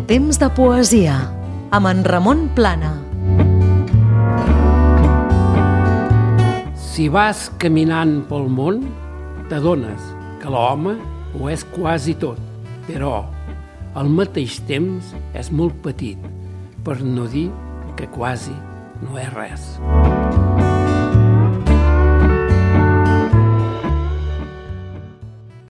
Temps de poesia, amb en Ramon Plana. Si vas caminant pel món, t'adones que l'home ho és quasi tot, però al mateix temps és molt petit, per no dir que quasi no és res.